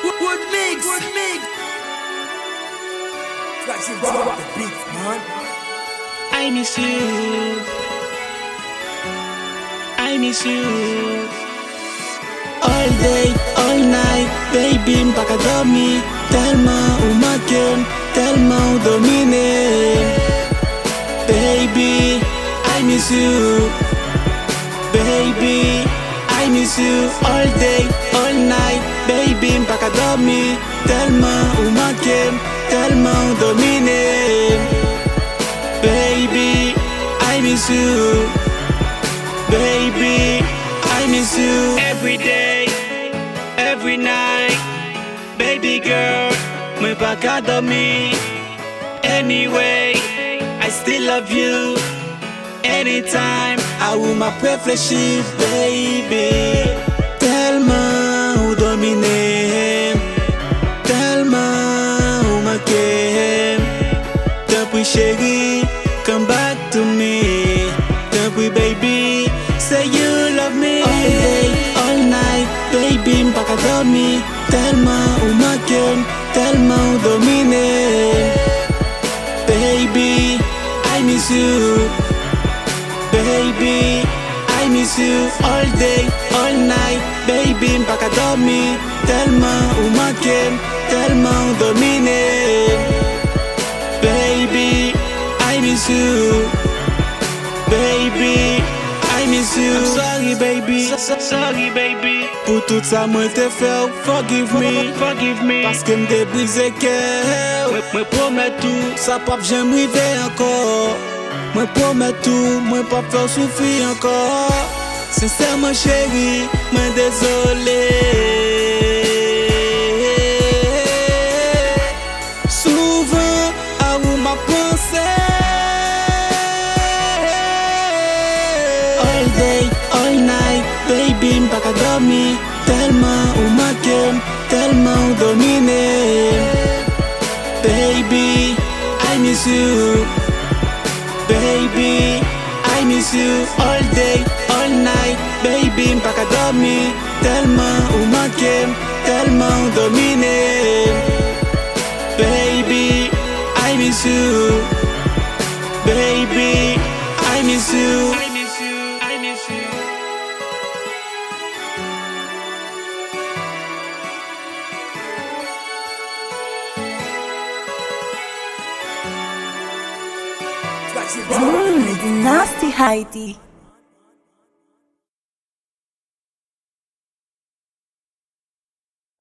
Good mix. Try to rock the beat, man. I miss you. I miss you. All day, all night, baby, mpaka dormi. Tellement umaken, tellement dominé. Baby, I miss you. Baby, I miss you. All day, all night, baby, mpaka dormi. Tellement umaken, tellement dominé. Baby, I miss you. Baby, I miss you. Every day, every night. Baby girl, me pas qu'à dormir. Anyway, I still love you. Anytime, I will my réfléchir, baby. Tellement ou dominer, tellement ou manquer. Depuis chérie, come back to me. Depuis baby, say you love me. All day, all night, baby, mpaka dormi. Tellement ou manquer, tellement ou dominer. Baby, I miss you. Baby, I miss you. All day, all night, baby, mpaka dormi. Tellement ou manquer, tellement ou dominer. Baby, I miss you. Baby, I miss you. I'm sorry baby, sorry baby. Pour tout ça moi te fait, forgive me. Parce que m'te brisé cœur. Me promets tout, ça pas j'aime river encore. Me promets tout, moi pas faire souffrir encore. Sincèrement chérie, moi désolé. Souvent à où ma pensée. All day, all night, baby, mpaka dormi. Tellement ou manquer, tellement ou dominer. Baby, I miss you. Baby, I miss you. All day, all night, baby, mpaka dormi. Tellement ou manquer, tellement ou dominer. Baby, I miss you. Baby, I miss you. I miss you. I miss you. Try to rock the beat. Nasty Heidi.